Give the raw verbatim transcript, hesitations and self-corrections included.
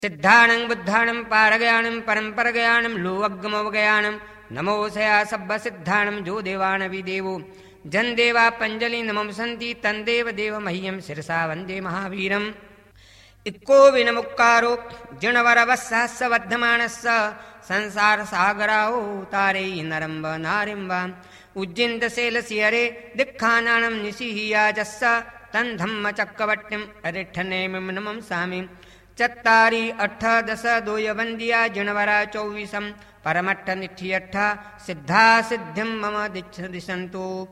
सिद्धाणं बुद्धाणं पारगयाणं परम्परगयाणं लोवग्गमवगयाणं नमोऽसया सब्ब सिद्धाणं जो देवानविदेवो जन देवा पंजलि नमं सन्ति तन्देव देव मह्यं शिरसा वन्दे महावीरम् इक्को विनमुक्कारो जिणवरवस्सहस्स वर्धमानस्स संसार सागराओ तारे नरम्ब नारिम्ब उज्जिन्तशैलशिखरे दिक्खानानं निशिहियाजस्स तं धम्मचक्रवर्तिम् अरिष्ठनेमिं नमं सामि चत्तारि अठ दश दोयवन्द्या जिणवरा चौवीसं परमट्ठ निठ्ठि अट्ठ सिद्धा सिद्धिं मम दिश दिशन्तु।